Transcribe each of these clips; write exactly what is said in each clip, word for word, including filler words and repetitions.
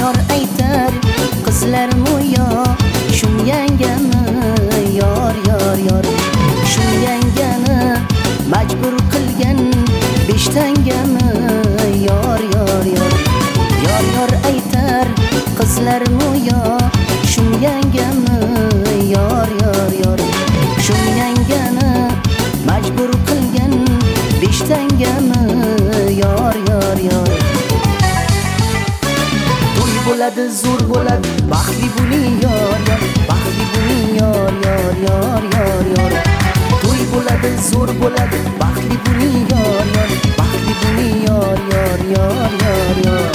yor aytar qizlar mo'yo shum yangani yor yor yor shum yangani majbur qilgan besh tangani yor yor yor yor yor aytar qizlar mo'yo shum yangani yor yor yor shum yangani majbur qilgan besh tangani yor yor yor to'y bo'ladi zo'r bo'ladi baxtli bo'ling yor yor baxtli bo'ling yor yor yor yor yor to'y bo'ladi zo'r bo'ladi baxtli bo'ling yor yor baxtli bo'ling yor yor yor yor yor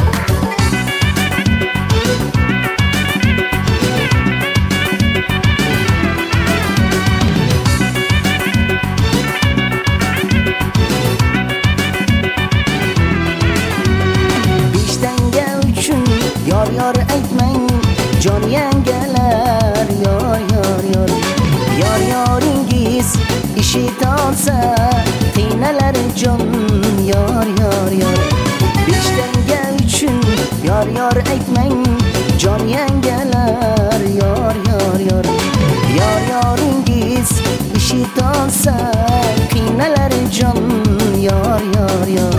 yor yor aytmang jon yangalar yor yor yor yor yoringiz eshit olsa qiynalar jon yor yor yor besh tanga uchun yor yor aytmang jon yangalar yor yor yor yor yoringiz eshit olsa qiynalar jon yor yor yor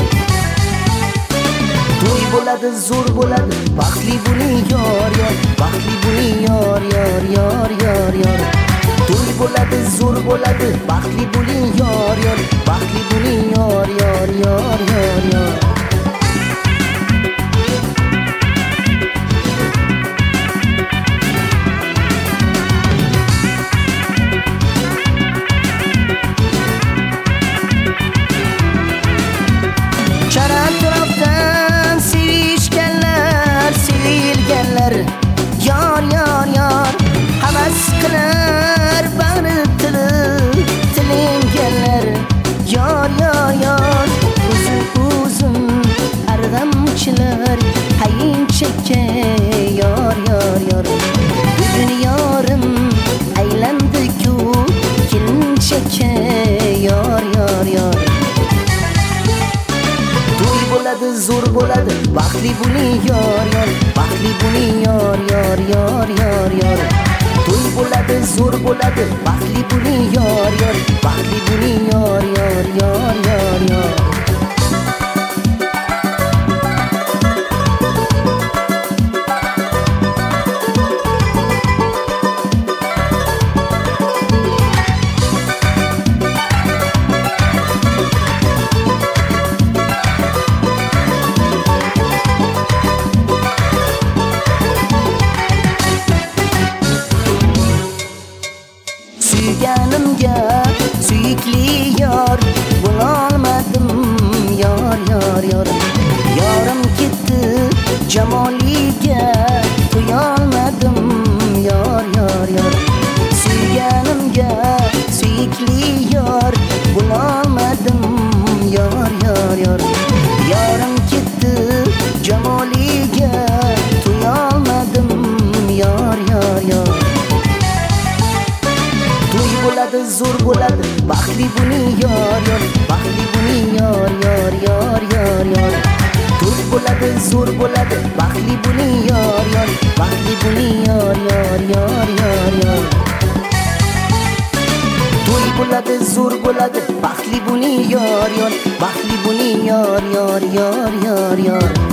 to'y bo'ladi zo'r bo'ladi baxtli bo'ling yor yor baxtli bo'ling yor yor yor yor yor to'y bo'ladi zo'r bo'ladi baxtli bo'ling yor yor baxtli bo'ling yor yor yor yor yor yor yor yor havas qilar bag'ri tilib tilinganlar yor yor yor uzun uzun arg'amchilar hayin chekka yor yor yor bugun yorim aylandi-ku kelinchakka yor yor yor to'y bo'ladi zo'r bo'ladi baxtli bo'ling yor yor baxtli bo'ling yor yor yor yor yor to'y bo'ladi zo'r bo'ladi baxtli bo'ling yor yor baxtli bo'ling yor yor yor yor yor suyganimga suyukli yor bo'lolmadim yor yor yor yorim ketdi jamoliga to'yolmadim yor yor yor suyganimga suyukli yor bo'lolmadim yor yor yor yorim ketdi jamoliga to'yolmadim yor yor yor to'y bo'ladi zo'r bo'ladi baxtli bo'ling yor yor baxtli bo'ling yor yor yor yor yor to'y bo'ladi zo'r bo'ladi baxtli bo'ling yor yor baxtli bo'ling yor yor yor yor yor to'y bo'ladi zo'r bo'ladi baxtli bo'ling yor yor baxtli bo'ling yor yor yor yor yor